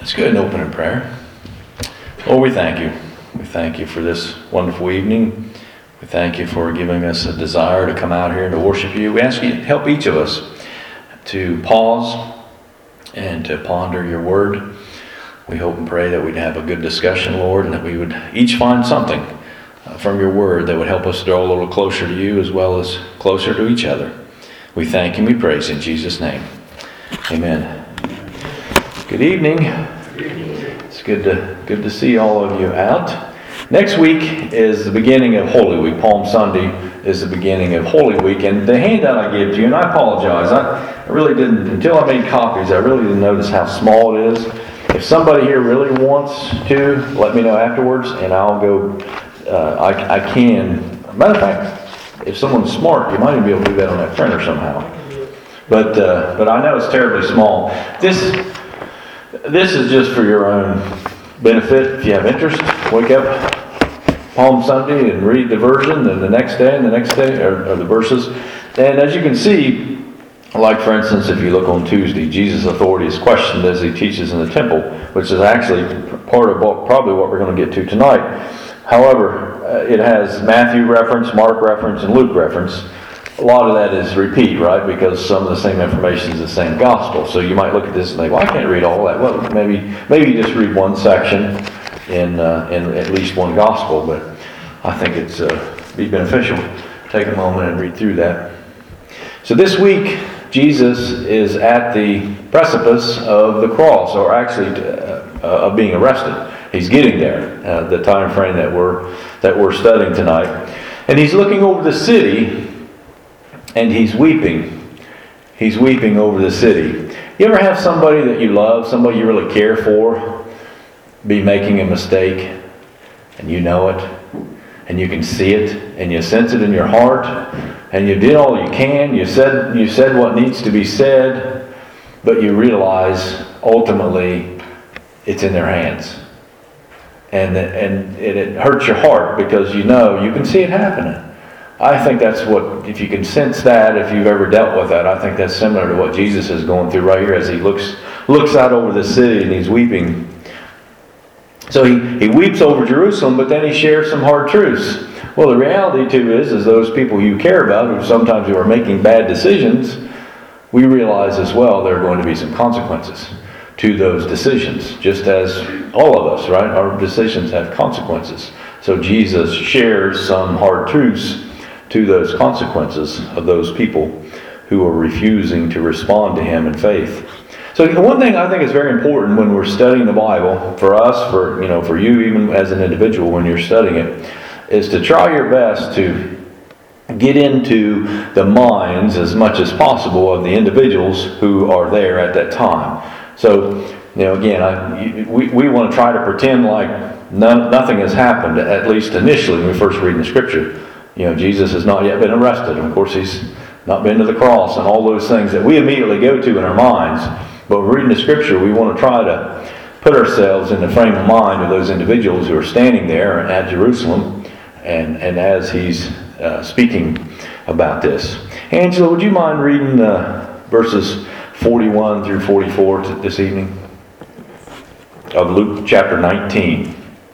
Let's go ahead and open in prayer. Lord, we thank you. We thank you for this wonderful evening. We thank you for giving us a desire to come out here and to worship you. We ask you to help each of us to pause and to ponder your word. We hope and pray that we'd have a good discussion, Lord, and that we would each find something from your word that would help us draw a little closer to you as well as closer to each other. We thank you and we praise in Jesus' name. Amen. Good evening. It's good to see all of you out. Next week is the beginning of Holy Week. Palm Sunday is the beginning of Holy Week. And the handout I gave to you, and I apologize, I really didn't, until I made copies, I really didn't notice how small it is. If somebody here really wants to, let me know afterwards, and I'll go, I can. Matter of fact, if someone's smart, you might even be able to do that on that printer somehow. But I know it's terribly small. This is just for your own benefit. If you have interest, wake up Palm Sunday and read the version, and the next day, or the verses. And as you can see, like for instance, if you look on Tuesday, Jesus' authority is questioned as he teaches in the temple, which is actually part of probably what we're going to get to tonight. However, it has Matthew reference, Mark reference, and Luke reference. A lot of that is repeat, right? Because some of the same information is the same gospel. So you might look at this and think, well, I can't read all that. Well, maybe you just read one section in at least one gospel. But I think it's be beneficial. Take a moment and read through that. So this week, Jesus is at the precipice of the cross, or actually of being arrested. He's getting there. The time frame that we're studying tonight, and he's looking over the city. And he's weeping. He's weeping over the city. You ever have somebody that you love, somebody you really care for, be making a mistake, and you know it, and you can see it, and you sense it in your heart, and you did all you can, you said what needs to be said, but you realize ultimately it's in their hands. And it hurts your heart because you know you can see it happening. I think that's what, if you can sense that, if you've ever dealt with that, I think that's similar to what Jesus is going through right here as he looks out over the city and he's weeping. So he weeps over Jerusalem, but then he shares some hard truths. Well, the reality too is those people you care about, who sometimes are making bad decisions, we realize as well there are going to be some consequences to those decisions, just as all of us, right? Our decisions have consequences. So Jesus shares some hard truths to those consequences of those people who are refusing to respond to him in faith. So one thing I think is very important when we're studying the Bible, for us, for you even as an individual when you're studying it, is to try your best to get into the minds as much as possible of the individuals who are there at that time. So, again, we want to try to pretend like nothing has happened, at least initially when we first read the Scripture. Jesus has not yet been arrested. And of course, he's not been to the cross and all those things that we immediately go to in our minds. But reading the Scripture, we want to try to put ourselves in the frame of mind of those individuals who are standing there at Jerusalem and as he's speaking about this. Angela, would you mind reading verses 41 through 44 this evening of Luke chapter 19?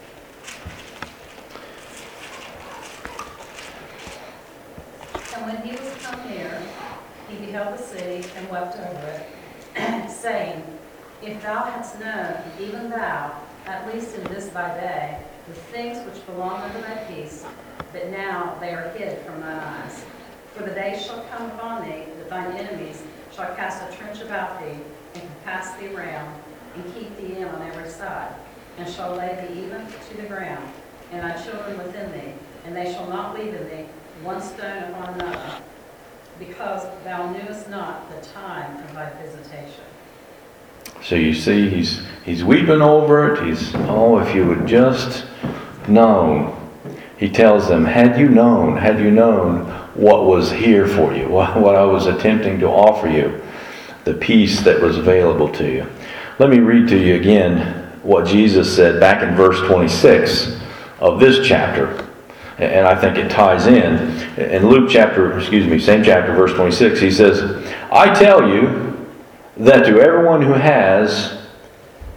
If thou hadst known, even thou, at least in this thy day, the things which belong unto thy peace, but now they are hid from thine eyes. For the day shall come upon thee, that thine enemies shall cast a trench about thee, and compass thee round, and keep thee in on every side, and shall lay thee even to the ground, and thy children within thee, and they shall not leave in thee one stone upon another, because thou knewest not the time of thy visitation. So you see, he's weeping over it. If you would just known. He tells them, had you known what was here for you, what I was attempting to offer you, the peace that was available to you. Let me read to you again what Jesus said back in verse 26 of this chapter. And I think it ties in. In same chapter, verse 26, he says, I tell you that to everyone who has,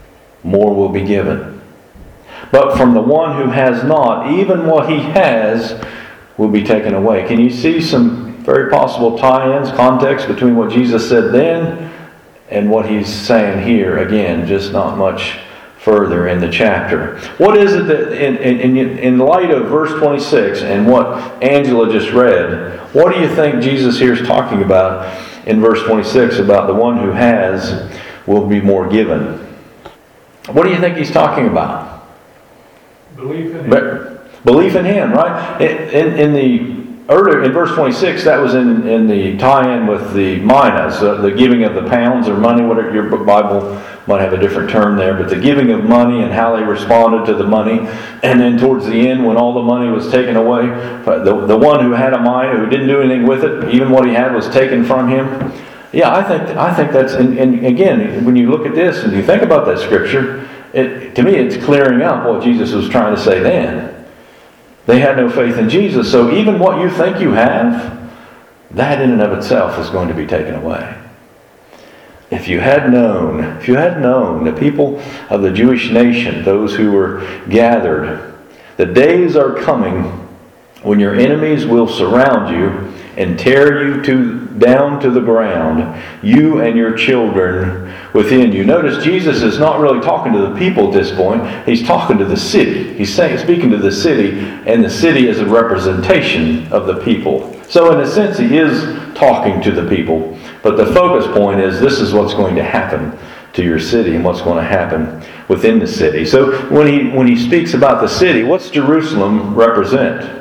more will be given. But from the one who has not, even what he has will be taken away. Can you see some very possible tie-ins, context between what Jesus said then and what he's saying here? Again, just not much further in the chapter. What is it that, in light of verse 26 and what Angela just read, what do you think Jesus here is talking about in verse 26 about the one who has will be more given? What do you think he's talking about? Belief in Him. Belief in Him, right? Earlier in verse 26, that was in the tie-in with the minas, the giving of the pounds or money. Whatever, your Bible might have a different term there, but the giving of money and how they responded to the money. And then towards the end, when all the money was taken away, the one who had a mina, who didn't do anything with it, even what he had was taken from him. Yeah, I think that's, and again, when you look at this and you think about that scripture, to me it's clearing up what Jesus was trying to say then. They had no faith in Jesus, so even what you think you have, that in and of itself is going to be taken away. If you had known, the people of the Jewish nation, those who were gathered, the days are coming when your enemies will surround you and tear you down to the ground, you and your children within you. Notice Jesus is not really talking to the people at this point. He's talking to the city. He's speaking to the city, and the city is a representation of the people. So in a sense, he is talking to the people. But the focus point is this is what's going to happen to your city and what's going to happen within the city. So when he speaks about the city, what's Jerusalem represent?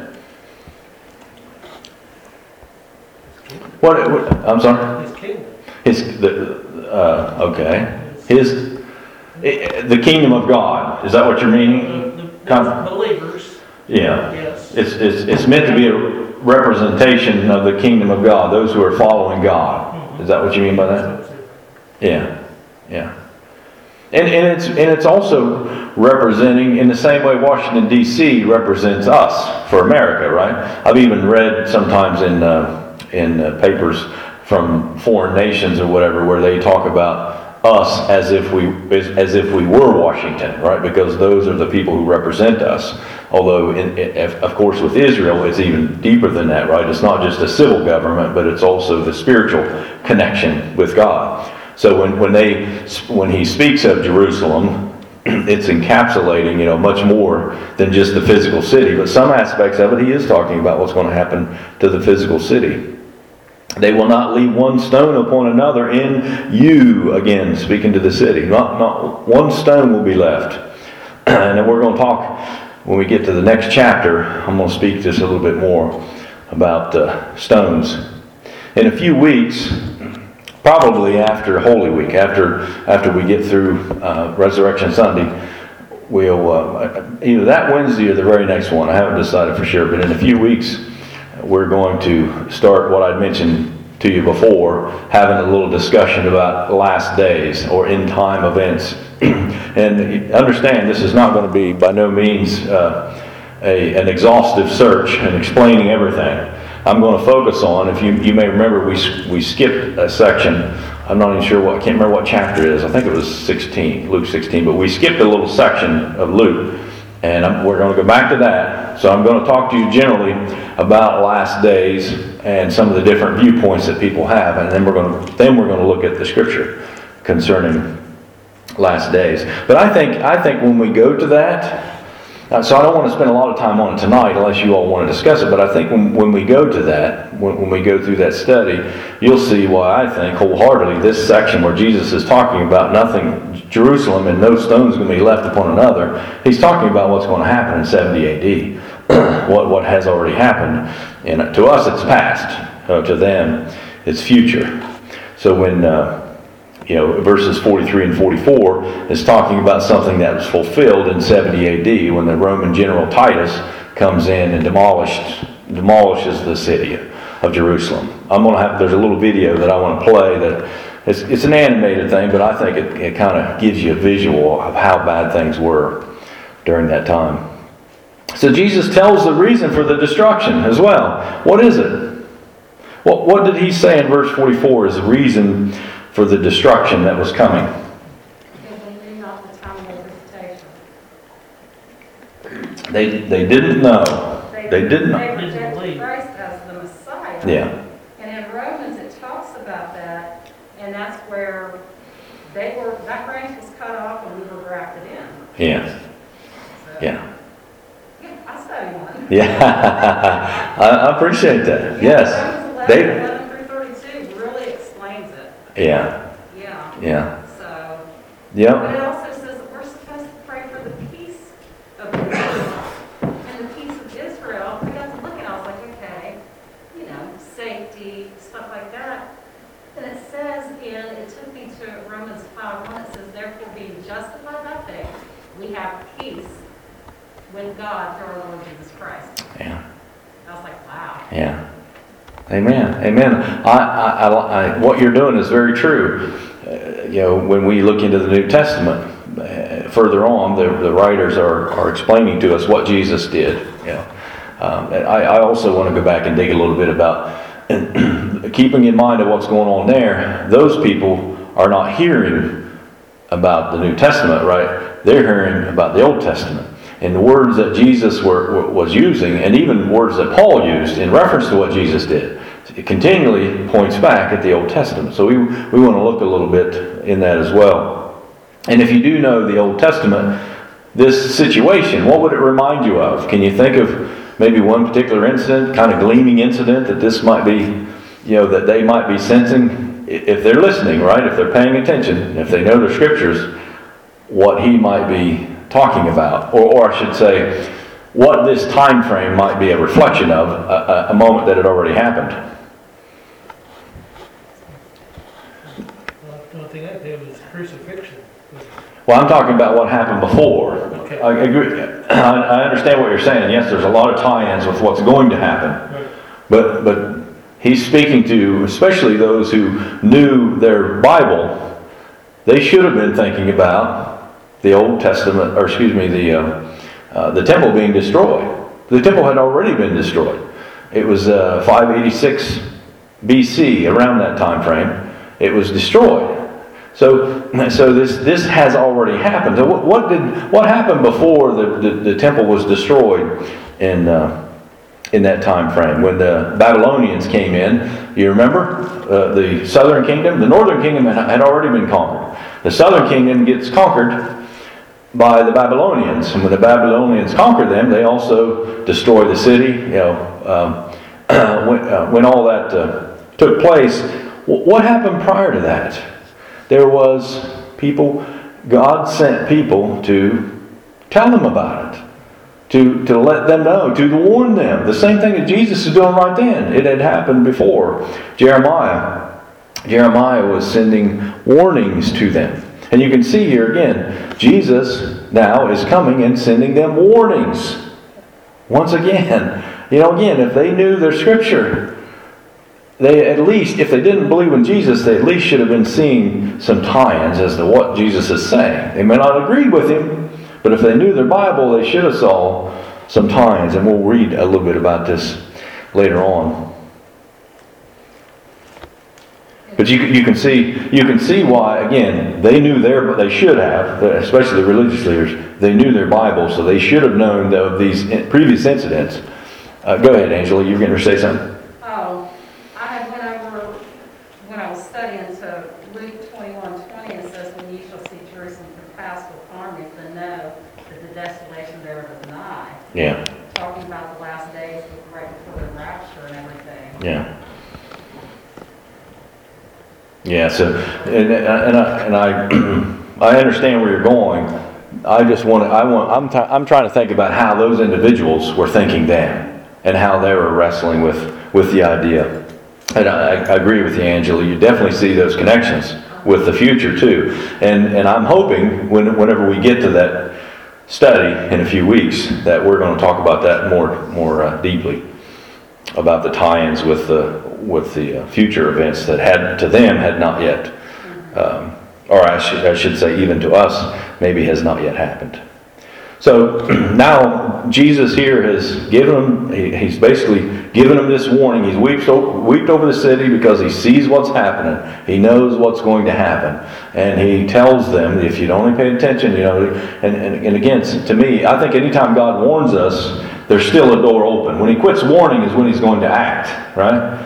What I'm sorry? His kingdom. The kingdom of God. Is that what you're meaning? The believers. Yeah. Yes. It's meant to be a representation of the kingdom of God, those who are following God. Is that what you mean by that? Yeah. And it's also representing, in the same way Washington, D.C. represents us for America, right? I've even read sometimes in papers from foreign nations or whatever where they talk about us as if we were Washington, right? Because those are the people who represent us. Although, of course, with Israel, it's even deeper than that, right? It's not just a civil government, but it's also the spiritual connection with God. So when he speaks of Jerusalem, it's encapsulating, much more than just the physical city. But some aspects of it, he is talking about what's going to happen to the physical city. They will not leave one stone upon another in you, again, speaking to the city. Not one stone will be left. And then we're going to talk, when we get to the next chapter, I'm going to speak just a little bit more about stones. In a few weeks, probably after Holy Week, after we get through Resurrection Sunday, we'll either that Wednesday or the very next one. I haven't decided for sure, but in a few weeks, we're going to start what I'd mentioned to you before, having a little discussion about last days or end time events. And understand, this is not going to be by no means an exhaustive search and explaining everything. I'm going to focus on, if you may remember, we skipped a section. I'm not even sure I can't remember what chapter it is. I think it was 16, Luke 16, but we skipped a little section of Luke. And we're going to go back to that. So I'm going to talk to you generally about last days and some of the different viewpoints that people have, and then we're going to look at the scripture concerning last days. But I think when we go to that, so I don't want to spend a lot of time on it tonight unless you all want to discuss it, but I think when we go to that, when we go through that study, you'll see why I think wholeheartedly this section where Jesus is talking about nothing, Jerusalem and no stone's going to be left upon another, he's talking about what's going to happen in 70 AD, what has already happened. And to us it's past, to them it's future. So when verses 43 and 44 is talking about something that was fulfilled in 70 AD when the Roman general Titus comes in and demolishes the city of Jerusalem. There's a little video that I want to play that it's an animated thing, but I think it kind of gives you a visual of how bad things were during that time. So Jesus tells the reason for the destruction as well. What is it? What did he say in verse 44 is the reason for the destruction that was coming? Believing not the time of their visitation. They didn't know. They didn't know. They rejected Christ as the Messiah. Yeah. And in Romans, it talks about that, and that's where that branch was cut off and we were grafted in. Yeah. So, Yeah. Yeah, I study one. Yeah. I appreciate that. Yes. Romans They. 11 through 32 really explains it. Yeah. Yeah. Yeah. So, Yep. but it also says that we're supposed to pray for the peace of Israel. And the peace of Israel, we got to look at it, I was like, okay, safety, stuff like that. And it says it took me to Romans 5:1, it says, therefore being justified by faith, we have peace with God through our Lord Jesus Christ. Yeah. I was like, wow. Yeah. Amen. Amen. What you're doing is very true. When we look into the New Testament, further on, the writers are explaining to us what Jesus did. I also want to go back and dig a little bit about keeping in mind of what's going on there. Those people are not hearing about the New Testament, right? They're hearing about the Old Testament. And the words that Jesus was using, and even words that Paul used in reference to what Jesus did, it continually points back at the Old Testament. So we want to look a little bit in that as well. And if you do know the Old Testament, this situation, what would it remind you of? Can you think of maybe one particular incident, kind of gleaming incident that this might be, that they might be sensing, if they're listening, right? If they're paying attention, if they know the scriptures, what he might be talking about, or I should say, what this time frame might be a reflection of, a moment that had already happened. Well, the only thing I did was crucifixion. Well, I'm talking about what happened before. Okay. I agree. I understand what you're saying. Yes, there's a lot of tie-ins with what's going to happen, Right. but he's speaking to especially those who knew their Bible. They should have been thinking about the Old Testament, the temple being destroyed. The temple had already been destroyed. It was 586 BC, around that time frame. It was destroyed. So this has already happened. So what happened before the temple was destroyed in that time frame when the Babylonians came in? You remember the southern kingdom, the northern kingdom had already been conquered. The southern kingdom gets conquered by the Babylonians, and when the Babylonians conquer them, they also destroy the city. When all that took place, what happened prior to that? There was people. God sent people to tell them about it, to let them know, to warn them. The same thing that Jesus is doing right then. It had happened before. Jeremiah was sending warnings to them. And you can see here again, Jesus now is coming and sending them warnings. Once again, if they knew their scripture, they at least, if they didn't believe in Jesus, they at least should have been seeing some tie-ins as to what Jesus is saying. They may not agree with him, but if they knew their Bible, they should have saw some tie-ins. And we'll read a little bit about this later on. But you can see why, again, they knew they should have, especially the religious leaders, they knew their Bible, so they should have known of these previous incidents. Go ahead, Angela, you were going to say something? Oh, I had went over, when I was studying, to Luke 21:20, it says, when you shall see Jerusalem compassed with armies, then know that the desolation thereof is nigh. Yeah. Talking about the last days, right before the rapture and everything. Yeah. Yeah, so, and I understand where you're going. I'm trying to think about how those individuals were thinking then, and how they were wrestling with the idea. And I agree with you, Angela. You definitely see those connections with the future too. And I'm hoping whenever we get to that study in a few weeks that we're going to talk about that more deeply, about the tie-ins with the future events that had not yet, or I should say even to us, maybe has not yet happened. So now Jesus here has given them, he's basically given them this warning. He's wept over the city because he sees what's happening. He knows what's going to happen. And he tells them, if you'd only pay attention, and again, to me, I think anytime God warns us, there's still a door open. When he quits warning is when he's going to act, right?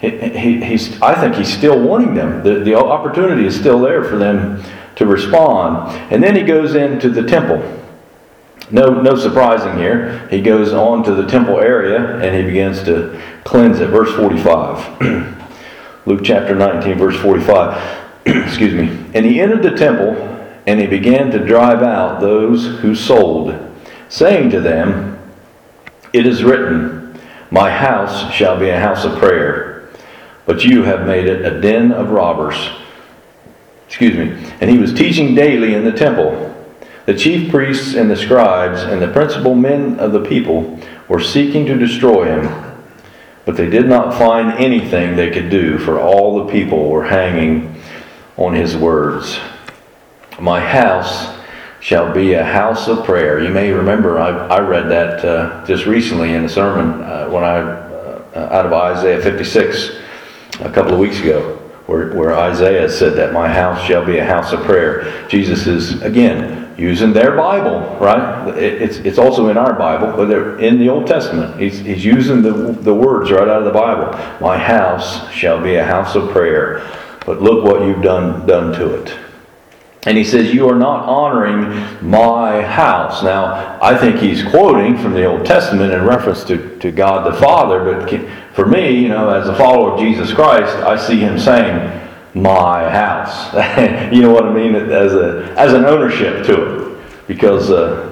I think he's still warning them. The opportunity is still there for them to respond. And then he goes into the temple. No surprising here. He goes on to the temple area and he begins to cleanse it. Verse 45. Luke chapter 19, verse 45. Excuse me. And he entered the temple and he began to drive out those who sold, saying to them, "It is written, my house shall be a house of prayer, but you have made it a den of robbers." Excuse me. And he was teaching daily in the temple. The chief priests and the scribes and the principal men of the people were seeking to destroy him, but they did not find anything they could do, for all the people were hanging on his words. My house shall be a house of prayer. You may remember I read that just recently in a sermon when out of Isaiah 56 a couple of weeks ago, where Isaiah said that my house shall be a house of prayer. Jesus is, again, using their Bible, right? It's also in our Bible, but they're in the Old Testament. He's using the words right out of the Bible. My house shall be a house of prayer, but look what you've done to it. And he says, you are not honoring my house. Now, I think he's quoting from the Old Testament in reference to God the Father, but for me, as a follower of Jesus Christ, I see him saying, my house. You know what I mean? As an ownership to it, because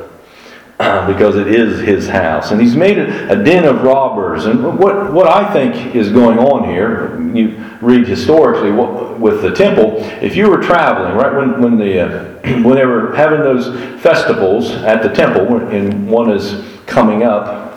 it is his house, and he's made it a den of robbers. And what I think is going on here, you read historically with the temple. If you were traveling, right when they were having those festivals at the temple, and one is coming up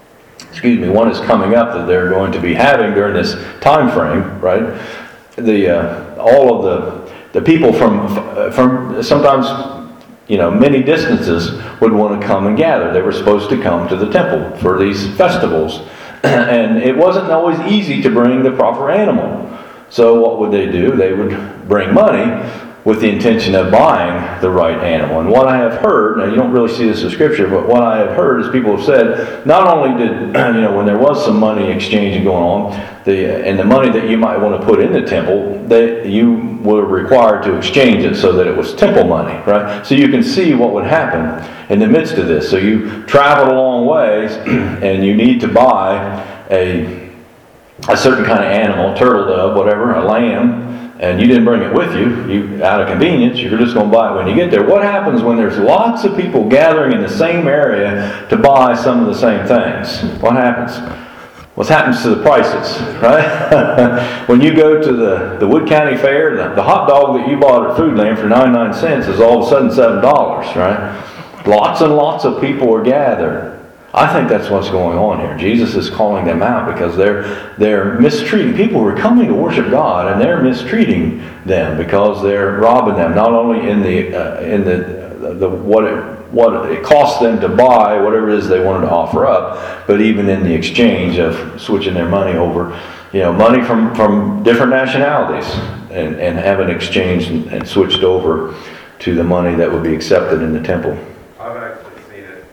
that they're going to be having during this time frame, right? All of the people from sometimes many distances would want to come and gather. They were supposed to come to the temple for these festivals, and it wasn't always easy to bring the proper animal. So what would they do? They would bring money with the intention of buying the right animal. And what I have heard, now you don't really see this in Scripture, but what I have heard is people have said, not only did, when there was some money exchanging going on, and the money that you might want to put in the temple, that you were required to exchange it so that it was temple money, right? So you can see what would happen in the midst of this. So you traveled a long ways, and you need to buy a certain kind of animal, turtle dove, whatever, a lamb, and you didn't bring it with you, out of convenience, you're just going to buy it when you get there. What happens when there's lots of people gathering in the same area to buy some of the same things? What happens? What happens to the prices, right? When you go to the Wood County Fair, the hot dog that you bought at Foodland for 99 cents is all of a sudden $7, right? Lots and lots of people are gathered. I think that's what's going on here. Jesus is calling them out because they're mistreating. People who are coming to worship God, and they're mistreating them because they're robbing them. Not only in the what it costs them to buy whatever it is they wanted to offer up, but even in the exchange of switching their money over, money from different nationalities, and having exchanged and switched over to the money that would be accepted in the temple. I've actually seen it.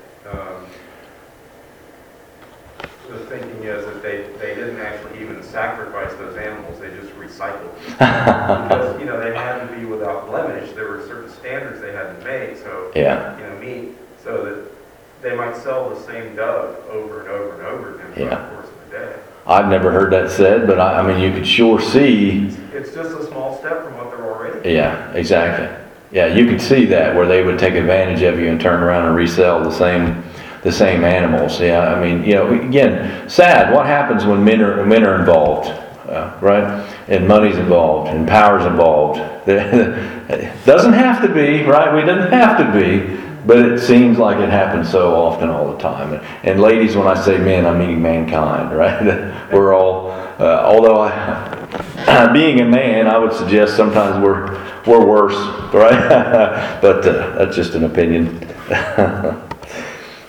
The thinking is that they didn't actually even sacrifice those animals; they just recycled them. Because they had to be without blemish. There were certain standards they had to make. So meat, so that they might sell the same dove over and over and over again throughout the course of the day. I've never heard that said, but I mean, you could sure see. It's just a small step from what they're already. Yeah, exactly. Yeah, you could see that where they would take advantage of you and turn around and resell the same animals. Yeah, I mean, again, sad. What happens when men are involved, right? And money's involved, and power's involved. It doesn't have to be, right? We didn't have to be, but it seems like it happens so often all the time. And ladies, when I say men, I'm meaning mankind, right? We're all, although being a man, I would suggest sometimes we're worse, right? But that's just an opinion.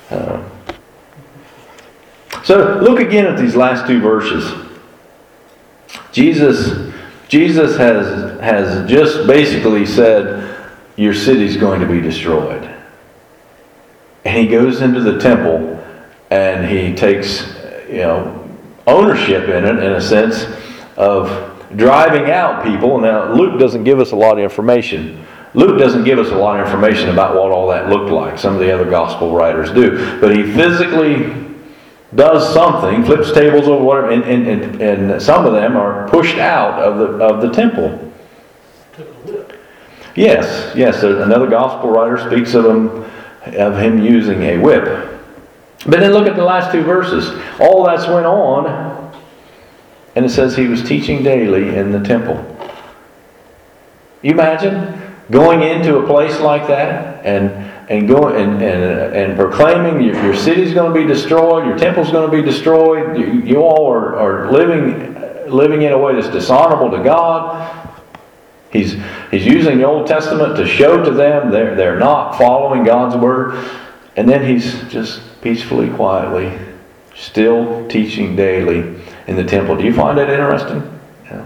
So look again at these last two verses. Jesus has just basically said, your city's going to be destroyed. And he goes into the temple and he takes, ownership in it, in a sense of driving out people. Now, Luke doesn't give us a lot of information. Luke doesn't give us a lot of information about what all that looked like. Some of the other gospel writers do. But he physically does something, flips tables over whatever, and some of them are pushed out of the temple. Took a whip. Yes. Another gospel writer speaks of him using a whip. But then look at the last two verses. All that's went on, and it says he was teaching daily in the temple. You imagine going into a place like that and going and proclaiming your city's going to be destroyed, your temple's going to be destroyed. You all are living in a way that's dishonorable to God. He's using the Old Testament to show to them they're not following God's word, and then he's just peacefully, quietly, still teaching daily in the temple. Do you find that interesting? Yeah.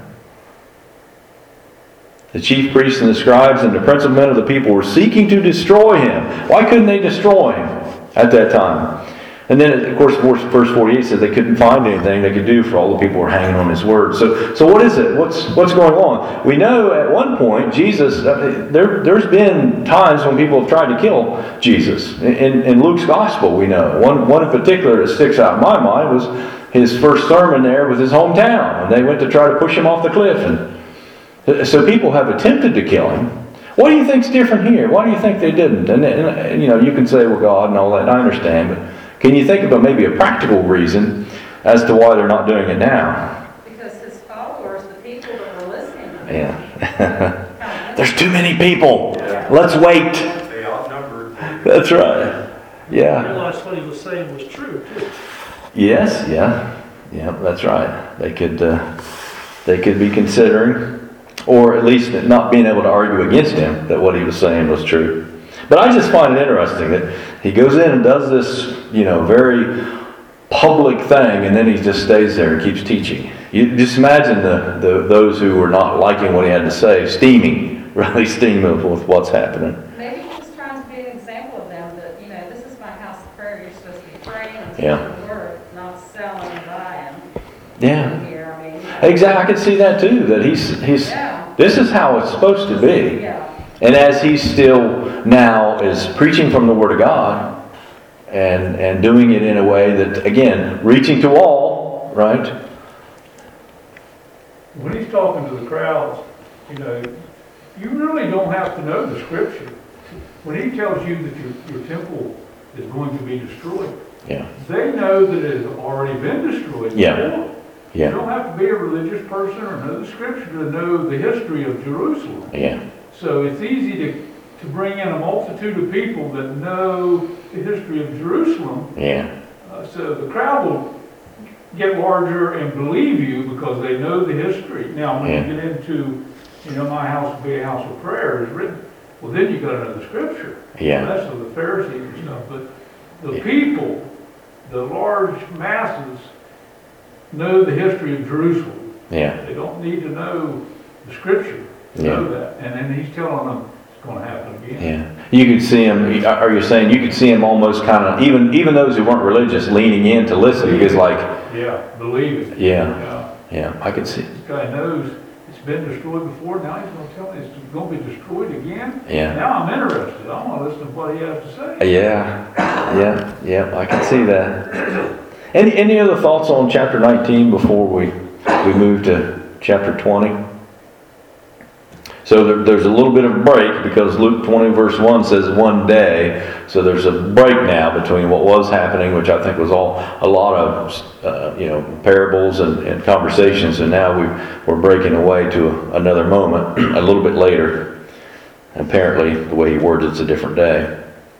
The chief priests and the scribes and the principal men of the people were seeking to destroy him. Why couldn't they destroy him at that time? And then, of course, verse 48 says they couldn't find anything they could do for all the people were hanging on his word. So what is it? What's going on? We know at one point Jesus. There's been times when people have tried to kill Jesus. In Luke's gospel, we know one in particular that sticks out in my mind was his first sermon there with his hometown, and they went to try to push him off the cliff. And so people have attempted to kill him. What do you think's different here? Why do you think they didn't? And you can say, well, God and all that. And I understand, but can you think of maybe a practical reason as to why they're not doing it now? Because his followers, the people that were listening to him. Yeah. There's too many people. Let's wait. They outnumbered. That's right. Yeah. Realized what he was saying was true, too. Yes. Yeah. That's right. They could be considering, or at least not being able to argue against him that what he was saying was true. But I just find it interesting that he goes in and does this, very public thing, and then he just stays there and keeps teaching. You just imagine those who were not liking what he had to say, really steaming with what's happening. Maybe he was trying to be an example of them that, this is my house of prayer. You're supposed to be praying and speaking the word, not selling and buying. Yeah. Here, Exactly. I can see that too. That he's this is how it's supposed to be. Yeah. And as he still now is preaching from the Word of God and doing it in a way that, again, reaching to all, right? When he's talking to the crowds, you really don't have to know the scripture. When he tells you that your temple is going to be destroyed, Yeah. they know that it has already been destroyed Yeah. before. You Yeah. don't have to be a religious person or know the scripture to know the history of Jerusalem. Yeah. So it's easy to bring in a multitude of people that know the history of Jerusalem. Yeah. So the crowd will get larger and believe you because they know the history. Now, when you get into, my house will be a house of prayer is written, well, then you got to know the scripture. Yeah. That's of the Pharisees and stuff. But the people, the large masses, know the history of Jerusalem. Yeah. They don't need to know the scripture to know that. And then he's telling them it's going to happen again. Yeah. You could see him, are you saying you could see him almost kind of, even those who weren't religious, leaning in to listen because Yeah, believe it. Yeah, I could see. This guy knows it's been destroyed before. Now he's going to tell me it's going to be destroyed again. Yeah. Now I'm interested. I want to listen to what he has to say. Yeah, I can see that. Any other thoughts on chapter 19 before we move to chapter 20? So there's a little bit of a break because Luke 20 verse 1 says one day. So there's a break now between what was happening, which I think was a lot of parables and conversations, and now we're breaking away to another moment a little bit later. Apparently, the way he worded it's a different day.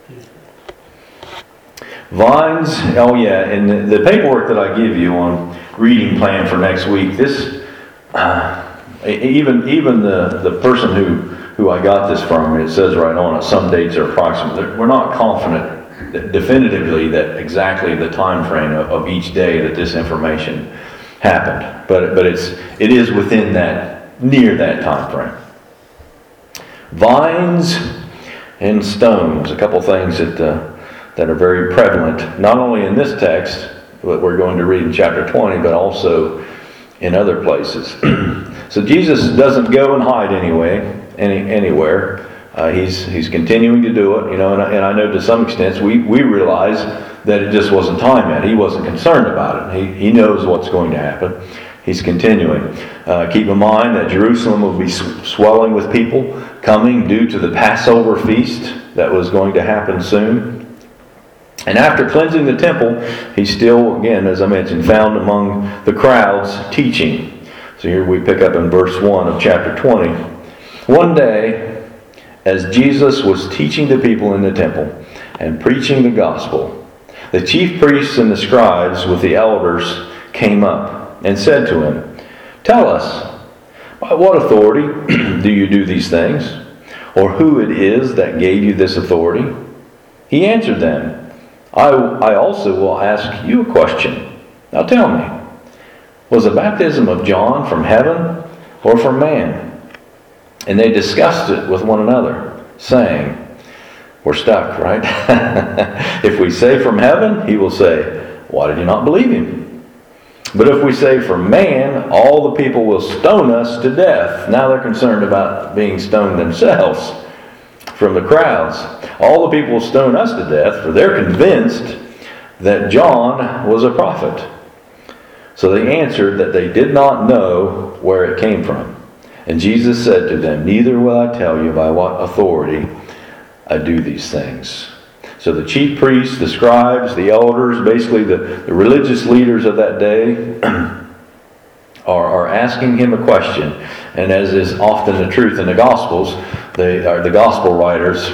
Vines, and the paperwork that I give you on reading plan for next week, this, even the person who I got this from, it says right on it, some dates are approximate. We're not confident definitively that exactly the time frame of each day that this information happened. But it is within that, near that time frame. Vines and stones, a couple things that are very prevalent, not only in this text that we're going to read in chapter 20, but also in other places. So Jesus doesn't go and hide anywhere. He's continuing to do it, and I know to some extent we realize that it just wasn't time yet. He wasn't concerned about it. He knows what's going to happen. He's continuing. Keep in mind that Jerusalem will be swelling with people coming due to the Passover feast that was going to happen soon. And after cleansing the temple, he's still, again, as I mentioned, found among the crowds teaching. So here we pick up in verse 1 of chapter 20. One day, as Jesus was teaching the people in the temple and preaching the gospel, the chief priests and the scribes with the elders came up and said to him, "Tell us, by what authority do you do these things? Or who it is that gave you this authority?" He answered them, I also will ask you a question. Now tell me, was the baptism of John from heaven or from man? And they discussed it with one another, saying, we're stuck, right? If we say from heaven, he will say, why did you not believe him? But if we say from man, all the people will stone us to death. Now they're concerned about being stoned themselves from the crowds. All the people will stone us to death, for they're convinced that John was a prophet. So they answered that they did not know where it came from. And Jesus said to them, neither will I tell you by what authority I do these things. So the chief priests, the scribes, the elders, basically the religious leaders of that day are asking him a question. And as is often the truth in the Gospels, the Gospel writers,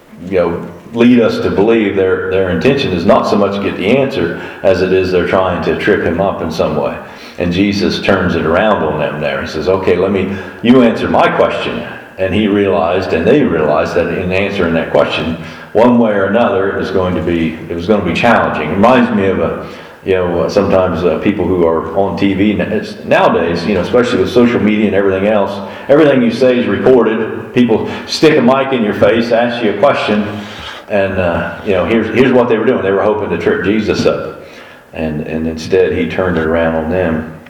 lead us to believe their intention is not so much to get the answer as it is they're trying to trip him up in some way. And Jesus turns it around on them there. He says, okay, you answer my question. And he realized, and they realized, that in answering that question, one way or another, it was going to be challenging. It reminds me of sometimes people who are on TV nowadays, especially with social media and everything else, everything you say is recorded. People stick a mic in your face, ask you a question, and here's what they were doing. They were hoping to trip Jesus up, and instead he turned it around on them.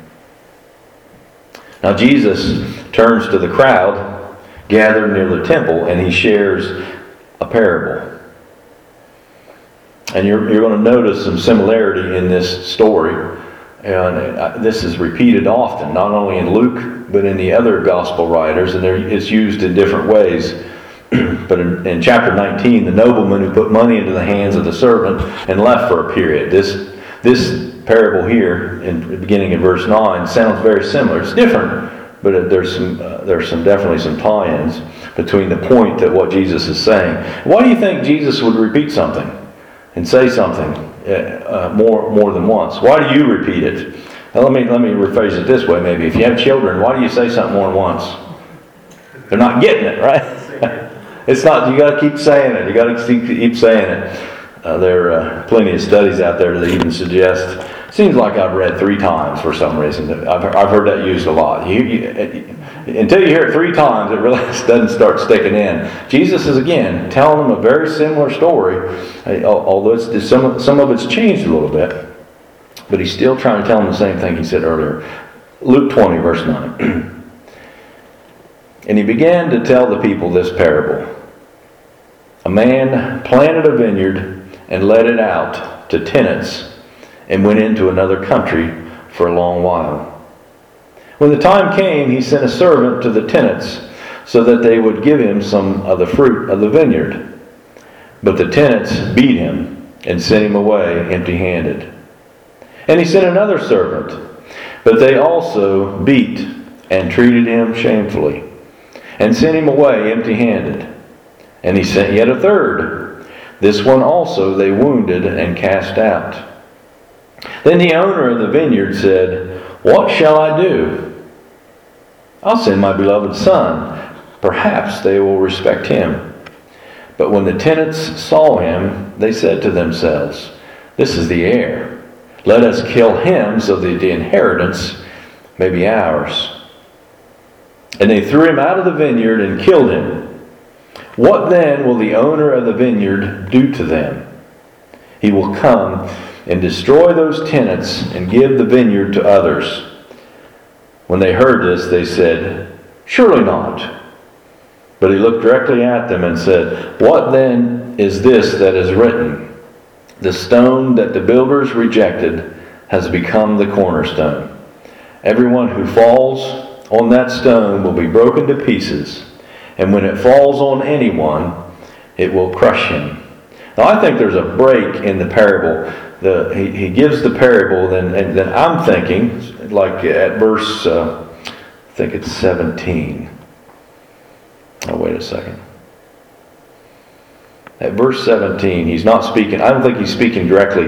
Now Jesus turns to the crowd gathered near the temple, and he shares a parable. And you're going to notice some similarity in this story. And this is repeated often, not only in Luke, but in the other gospel writers. And it's used in different ways. But in chapter 19, the nobleman who put money into the hands of the servant and left for a period. This parable here, beginning in verse 9, sounds very similar. It's different, but there's definitely some tie-ins between the point that what Jesus is saying. Why do you think Jesus would repeat something and say something more than once? Why do you repeat it? Now, let me rephrase it this way. Maybe if you have children, why do you say something more than once? They're not getting it, right? It's not. You got to keep saying it. You got to keep saying it. There are plenty of studies out there that even suggest. Seems like I've read 3 times for some reason. I've heard that used a lot. Until you hear it 3 times, it really doesn't start sticking in. Jesus is again telling them a very similar story, although some of it's changed a little bit, but he's still trying to tell them the same thing he said earlier. Luke 20, verse 9. And he began to tell the people this parable. A man planted a vineyard and let it out to tenants and went into another country for a long while. When the time came, he sent a servant to the tenants so that they would give him some of the fruit of the vineyard. But the tenants beat him and sent him away empty-handed. And he sent another servant, but they also beat and treated him shamefully and sent him away empty-handed. And he sent yet a third. This one also they wounded and cast out. Then the owner of the vineyard said, what shall I do? I'll send my beloved son. Perhaps they will respect him. But when the tenants saw him, they said to themselves, "This is the heir. Let us kill him so that the inheritance may be ours." And they threw him out of the vineyard and killed him. What then will the owner of the vineyard do to them? He will come and destroy those tenants and give the vineyard to others. When they heard this, they said, "Surely not." But he looked directly at them and said, "What then is this that is written? The stone that the builders rejected has become the cornerstone. Everyone who falls on that stone will be broken to pieces, and when it falls on anyone, it will crush him." Now I think there's a break in the parable. He gives the parable, and then I'm thinking, like at verse, I think it's 17. Oh, wait a second. At verse 17, he's not speaking, I don't think he's speaking directly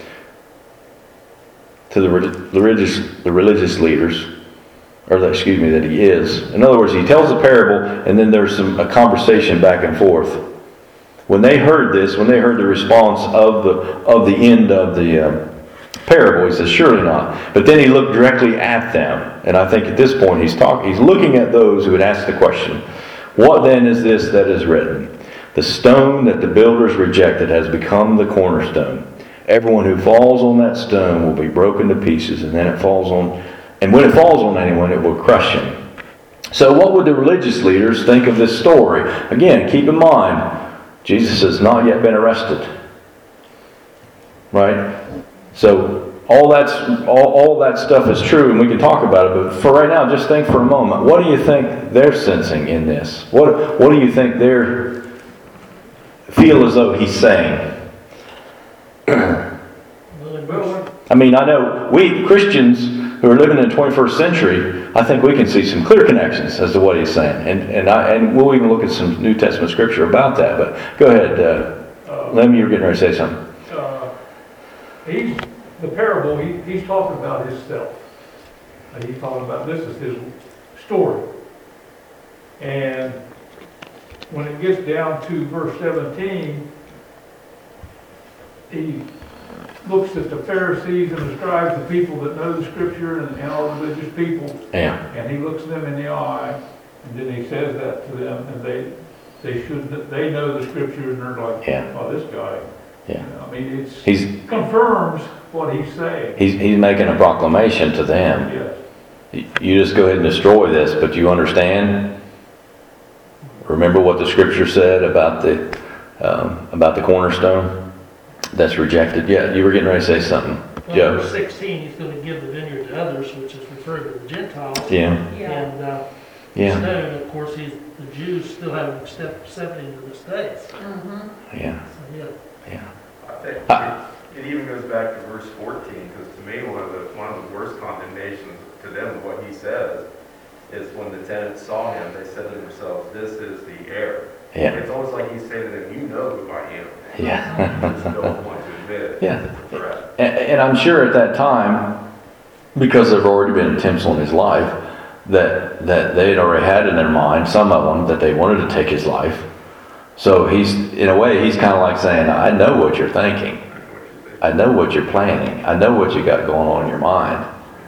to the religious leaders, or that he is. In other words, he tells a parable, and then there's a conversation back and forth. When they heard this, when they heard the response of the end of the parable, he says, "Surely not." But then he looked directly at them, and I think at this point he's looking at those who had asked the question, "What then is this that is written? The stone that the builders rejected has become the cornerstone. Everyone who falls on that stone will be broken to pieces, and when it falls on anyone, it will crush him." So what would the religious leaders think of this story? Again, keep in mind, Jesus has not yet been arrested. Right? So all that stuff is true, and we can talk about it, but for right now, just think for a moment. What do you think they're sensing in this? What do you think they feel as though he's saying? I mean, I know we Christians who are living in the 21st century, I think we can see some clear connections as to what he's saying. And we'll even look at some New Testament scripture about that. But go ahead, Lem, you were getting ready to say something. The parable, he's talking about himself. He's talking about this is his story. And when it gets down to verse 17, he looks at the Pharisees and the scribes, the people that know the scripture and all religious people. Yeah. And he looks them in the eye, and then he says that to them, and they know the scripture, and they're like, yeah. "Oh, this guy." Yeah. You know, I mean, it confirms what he's saying. He's making a proclamation to them. Yes. You just go ahead and destroy this, but you understand? Remember what the scripture said about the cornerstone that's rejected? Yeah, you were getting ready to say something. Well, Joe? verse 16, he's going to give the vineyard to others, which is referring to the Gentiles. Yeah. And Yeah. stone, of course, the Jews still haven't accepted him to this day. Yeah. So, yeah. Yeah. I think it even goes back to verse 14, because to me, one of the worst condemnations to them of what he says is when the tenants saw him, they said to themselves, "This is the heir." Yeah. It's almost like he's saying to them, "You know who I am." Yeah. You just don't want to admit Yeah. it's a threat. And I'm sure at that time, because there have already been attempts on his life, that they had already had in their mind, some of them, that they wanted to take his life. So in a way, he's kind of like saying, "I know what you're thinking. I know what you're planning. I know what you got going on in your mind."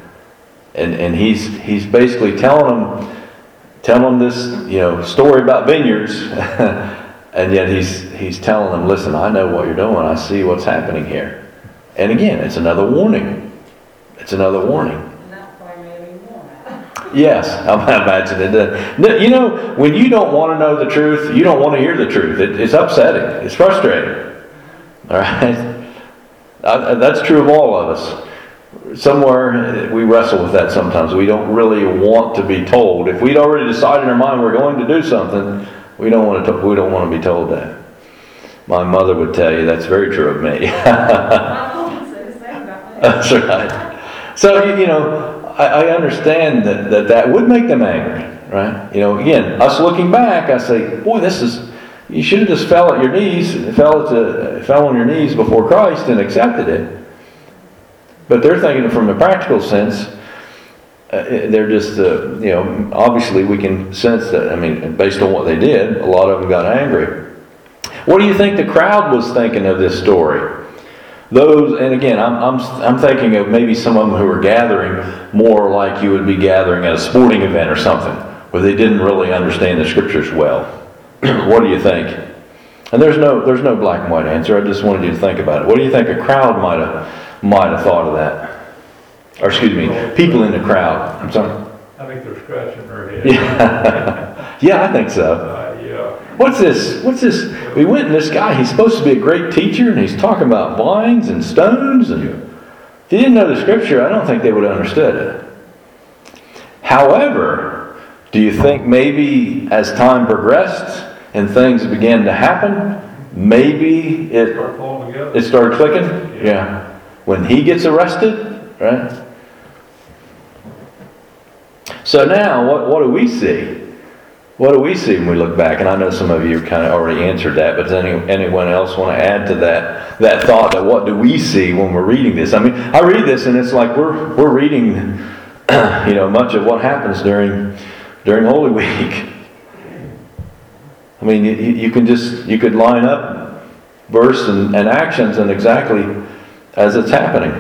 And he's basically telling them this, story about vineyards, and yet he's telling them, "Listen, I know what you're doing. I see what's happening here." And again, it's another warning. It's another warning. Not quite maybe more. Yes, I'm imagining it. When you don't want to know the truth, you don't want to hear the truth. It's upsetting. It's frustrating. All right? That's true of all of us. Somewhere we wrestle with that sometimes. We don't really want to be told. If we'd already decided in our mind we're going to do something, we don't want to be told that. My mother would tell you that's very true of me. My mom would say the same about me. That's right. So, I understand that would make them angry, right? Again, us looking back, I say, boy, you should have just fell at your knees, fell on your knees before Christ and accepted it. But they're thinking from a practical sense, they're just, obviously we can sense that, based on what they did, a lot of them got angry. What do you think the crowd was thinking of this story? Those, and again, I'm thinking of maybe some of them who were gathering more like you would be gathering at a sporting event or something, where they didn't really understand the scriptures well. What do you think? And there's no black and white answer. I just wanted you to think about it. What do you think a crowd might have thought of that? Or excuse me, people in the crowd. I'm sorry. I think they're scratching their head. Yeah, yeah, I think so. Yeah. What's this? We went and this guy, he's supposed to be a great teacher, and he's talking about vines and stones, and if he didn't know the scripture, I don't think they would have understood it. However, do you think maybe as time progressed and things began to happen, maybe Start falling together. it started clicking? Yeah. When he gets arrested, right? So now, what do we see? What do we see when we look back? And I know some of you kind of already answered that, but does anyone else want to add to that thought, that what do we see when we're reading this? I mean, I read this and it's like we're reading, much of what happens during Holy Week. I mean, you could line up verse and actions and exactly as it's happening.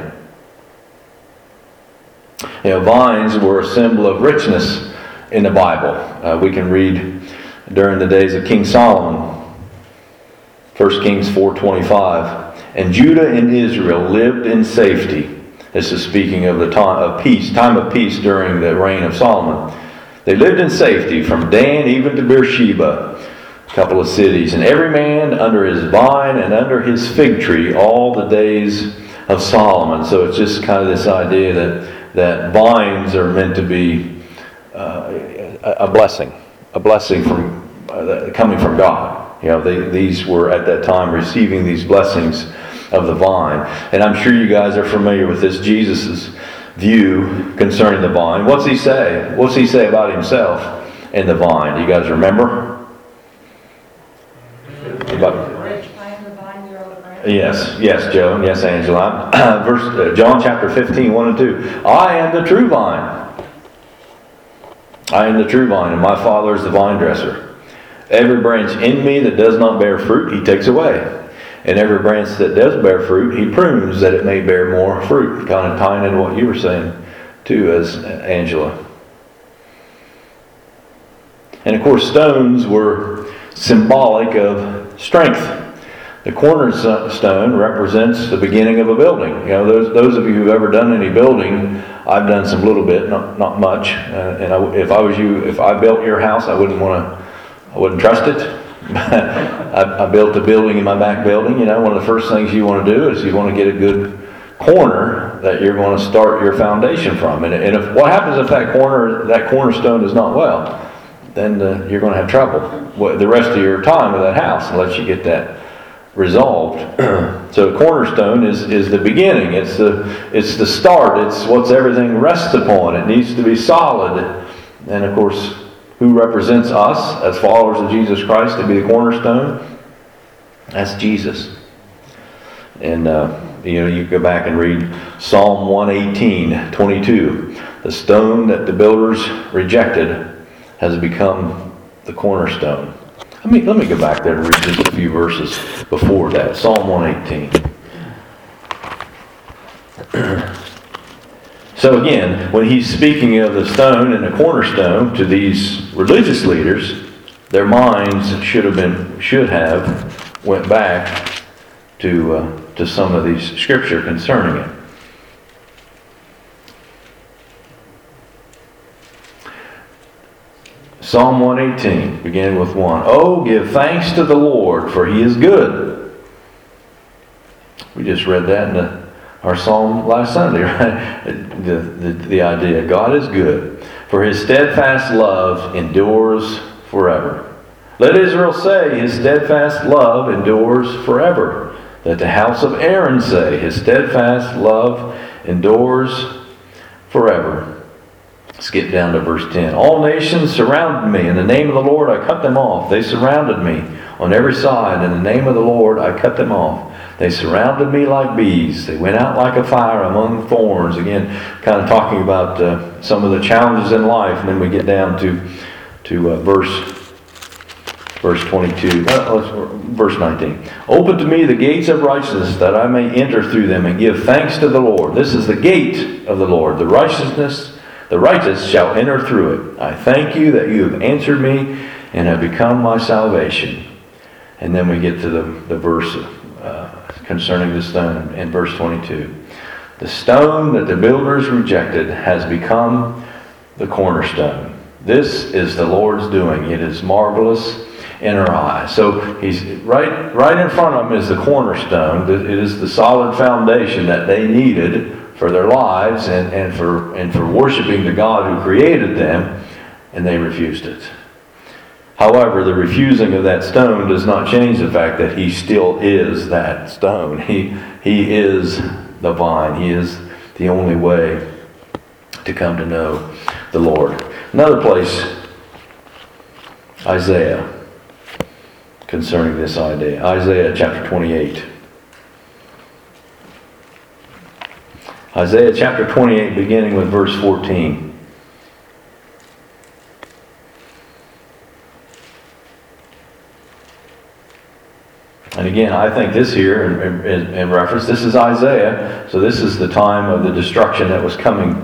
Vines were a symbol of richness in the Bible. We can read during the days of King Solomon, 1 Kings 4:25. And Judah and Israel lived in safety. This is speaking of the time of peace during the reign of Solomon. They lived in safety from Dan even to Beersheba, a couple of cities, and every man under his vine and under his fig tree all the days of Solomon. So it's just kind of this idea that vines are meant to be a blessing from coming from God. These were at that time receiving these blessings of the vine. And I'm sure you guys are familiar with this, Jesus' view concerning the vine. What's he say? What's he say about himself and the vine? Do you guys remember? Yes, Joe. Yes, Angela. John chapter 15, 1 and 2. I am the true vine. I am the true vine, and my Father is the vine dresser. Every branch in me that does not bear fruit, he takes away. And every branch that does bear fruit, he prunes that it may bear more fruit. Kind of tying into what you were saying, too, as Angela. And of course, stones were symbolic of strength. The cornerstone represents the beginning of a building. Those of you who've ever done any building, I've done some little bit, not much. If I was you, if I built your house, I wouldn't trust it. I built a building in my back building. One of the first things you want to do is you want to get a good corner that you're going to start your foundation from. And if what happens if that cornerstone is not well, then you're going to have trouble the rest of your time with that house unless you get that resolved. So the cornerstone is the beginning. It's the start. It's what everything rests upon. It needs to be solid. And of course, who represents us as followers of Jesus Christ to be the cornerstone? That's Jesus. And you go back and read Psalm 118:22. The stone that the builders rejected has become the cornerstone. Let me go back there and read just a few verses before that. Psalm 118. So again, when he's speaking of the stone and the cornerstone to these religious leaders, their minds should have went back to some of these scripture concerning it. Psalm 118, beginning with 1. Oh, give thanks to the Lord, for he is good. We just read that in our psalm last Sunday, right? The idea, God is good, for his steadfast love endures forever. Let Israel say, his steadfast love endures forever. Let the house of Aaron say, his steadfast love endures forever. Skip down to verse 10. All nations surrounded me. In the name of the Lord I cut them off. They surrounded me on every side. In the name of the Lord I cut them off. They surrounded me like bees. They went out like a fire among thorns. Again, kind of talking about some of the challenges in life. And then we get down to verse verse 22, verse 19. Open to me the gates of righteousness, that I may enter through them and give thanks to the Lord. This is the gate of the Lord. The righteous shall enter through it. I thank you that you have answered me and have become my salvation. And then we get to the verse concerning the stone in verse 22. The stone that the builders rejected has become the cornerstone. This is the Lord's doing. It is marvelous in our eyes. So he's right in front of them is the cornerstone. It is the solid foundation that they needed for their lives and for worshiping the God who created them, and they refused it. However, the refusing of that stone does not change the fact that he still is that stone. He is the vine. He is the only way to come to know the Lord. Another place, Isaiah, concerning this idea. Isaiah chapter 28. Isaiah chapter 28, beginning with verse 14. And again, I think this here, in reference, this is Isaiah, so this is the time of the destruction that was coming,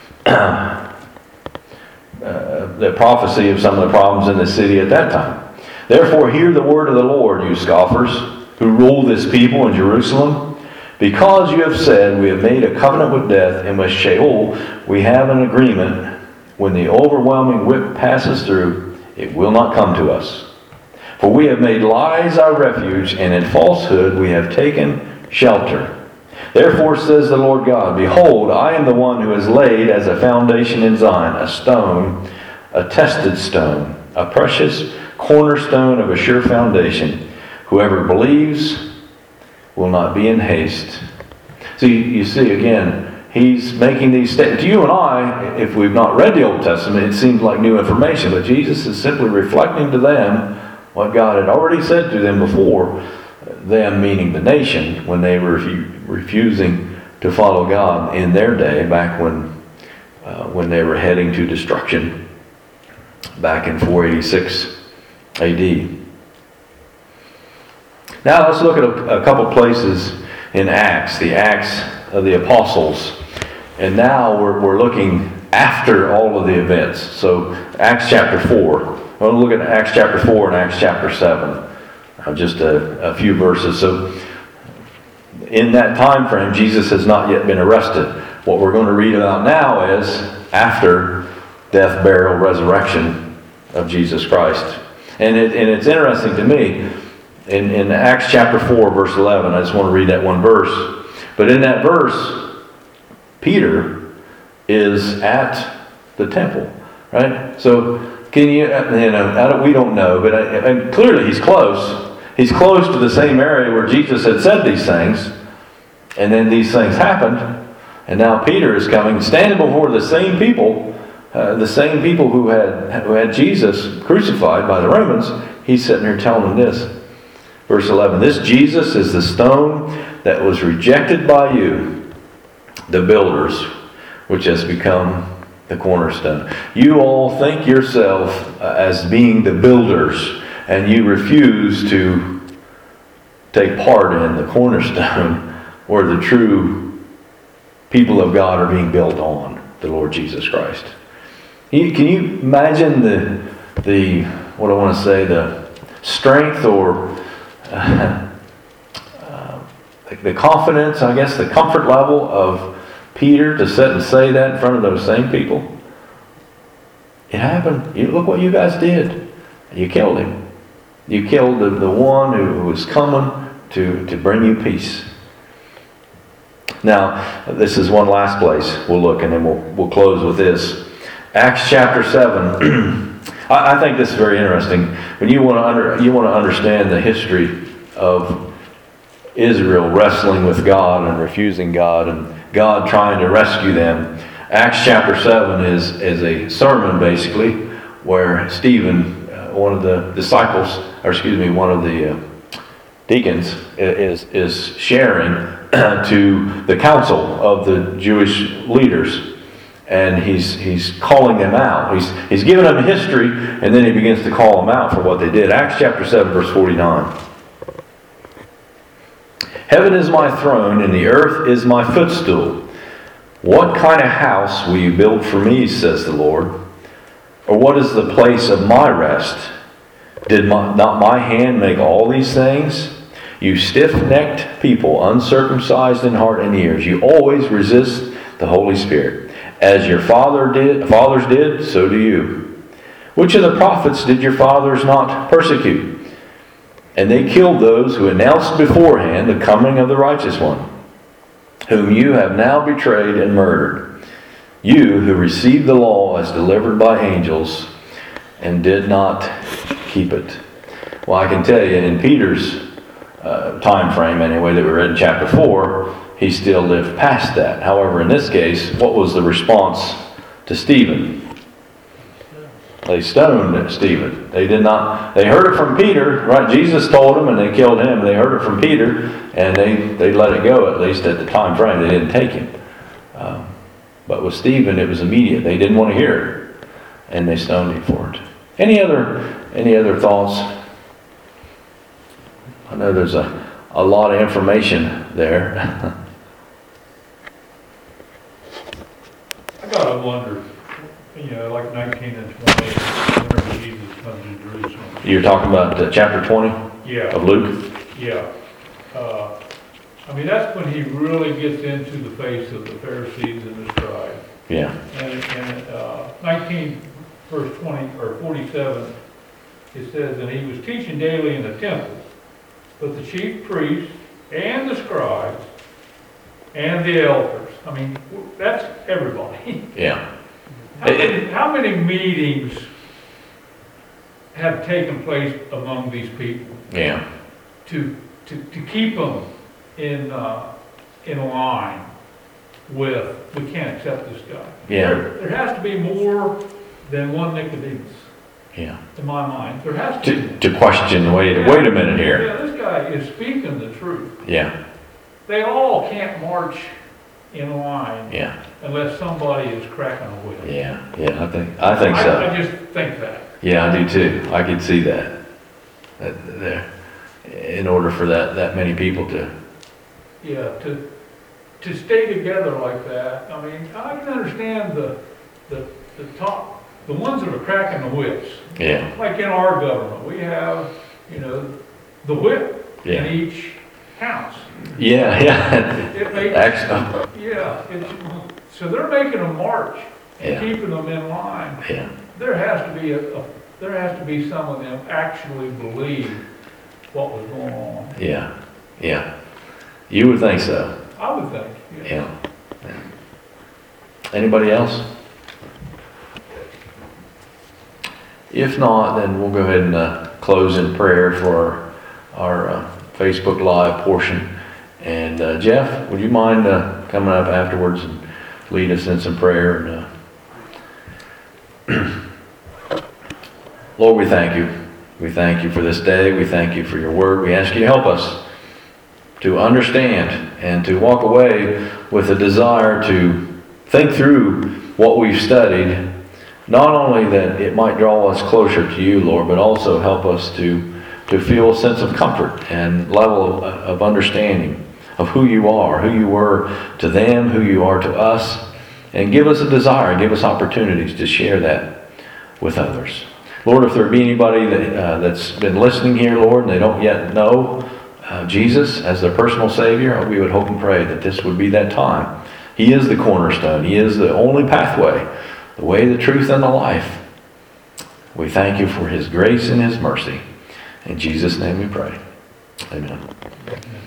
the prophecy of some of the problems in the city at that time. Therefore hear the word of the Lord, you scoffers, who rule this people in Jerusalem. Because you have said, we have made a covenant with death, and with Sheol we have an agreement. When the overwhelming whip passes through, it will not come to us. For we have made lies our refuge, and in falsehood we have taken shelter. Therefore says the Lord God, behold, I am the one who has laid as a foundation in Zion a stone, a tested stone, a precious cornerstone of a sure foundation. Whoever believes will not be in haste. So you see again, he's making these statements. To you and I, if we've not read the Old Testament, it seems like new information, but Jesus is simply reflecting to them what God had already said to them before, them meaning the nation, when they were refusing to follow God in their day, back when they were heading to destruction, back in 486 AD. Now let's look at a couple places in Acts, the Acts of the Apostles. And now we're looking after all of the events. So Acts chapter 4. We'll look at Acts chapter 4 and Acts chapter 7. Just a few verses. So in that time frame, Jesus has not yet been arrested. What we're going to read about now is after death, burial, resurrection of Jesus Christ. And it's interesting to me, in Acts chapter 4, verse 11, I just want to read that one verse. But in that verse, Peter is at the temple, right? So can we don't know, but clearly he's close. He's close to the same area where Jesus had said these things, and then these things happened, and now Peter is coming, standing before the same people who had Jesus crucified by the Romans. He's sitting here telling them this. Verse 11, this Jesus is the stone that was rejected by you, the builders, which has become the cornerstone. You all think yourself as being the builders, and you refuse to take part in the cornerstone where the true people of God are being built on, the Lord Jesus Christ. Can you imagine the strength or the confidence, I guess, the comfort level of Peter to sit and say that in front of those same people? It happened. Look what you guys did. You killed him. You killed the one who was coming to bring you peace. Now, this is one last place we'll look, and then we'll close with this. Acts chapter 7. I think this is very interesting. When you want to understand the history of Israel wrestling with God and refusing God, and God trying to rescue them, Acts chapter 7 is a sermon basically where Stephen, one of the deacons, is sharing to the council of the Jewish leaders. and he's calling them out. He's giving them history, and then he begins to call them out for what they did. Acts chapter 7, verse 49. Heaven is my throne, and the earth is my footstool. What kind of house will you build for me, says the Lord? Or what is the place of my rest? Did not my hand make all these things? You stiff-necked people, uncircumcised in heart and ears, you always resist the Holy Spirit. As your fathers did, so do you. Which of the prophets did your fathers not persecute? And they killed those who announced beforehand the coming of the righteous one, whom you have now betrayed and murdered. You who received the law as delivered by angels and did not keep it. Well, I can tell you, in Peter's time frame anyway that we read in chapter 4, he still lived past that. However, in this case, what was the response to Stephen? They stoned Stephen. They heard it from Peter, right? Jesus told them and they killed him. They heard it from Peter and they let it go, at least at the time frame. They didn't take him. But with Stephen, it was immediate. They didn't want to hear it, and they stoned him for it. Any other thoughts? I know there's a lot of information there. I gotta wonder, like 19 and 20, whenever Jesus comes to Jerusalem. You're talking about chapter 20 Yeah, of Luke? yeah. That's when he really gets into the face of the Pharisees and the scribes. Yeah. And 19 verse 20 or 47, it says, and he was teaching daily in the temple, but the chief priests and the scribes and the elders, that's everybody. Yeah. How many meetings have taken place among these people Yeah. to keep them in line with, we can't accept this guy? Yeah. There has to be more than one Nicodemus, Yeah. in my mind. There has to be. To question, wait a minute here. Yeah, this guy is speaking the truth. Yeah. They all can't march in line Yeah. unless somebody is cracking a whip. Yeah. Yeah. I think so. I just think that. Yeah, I do too. I could see that. There. In order for that many people to. Yeah, to stay together like that. I can understand the top, the ones that are cracking the whips. Yeah. Like in our government, we have, the whip Yeah. in each house. Yeah. Yeah. It makes, Actually. yeah, so they're making a march and Yeah. keeping them in line. Yeah. There has to be some of them actually believe what was going on. Yeah. Yeah. You would think so. I would think. Yeah. Yeah. Anybody else? If not, then we'll go ahead and close in prayer for our Facebook Live portion. And Jeff, would you mind coming up afterwards and lead us in some prayer? And, Lord, we thank you. We thank you for this day. We thank you for your word. We ask you to help us to understand and to walk away with a desire to think through what we've studied. Not only that it might draw us closer to you, Lord, but also help us to feel a sense of comfort and level of understanding of who you are, who you were to them, who you are to us, and give us a desire, give us opportunities to share that with others. Lord, if there be anybody that's been listening here, Lord, and they don't yet know Jesus as their personal Savior, we would hope and pray that this would be that time. He is the cornerstone. He is the only pathway, the way, the truth, and the life. We thank you for His grace and His mercy. In Jesus' name we pray. Amen.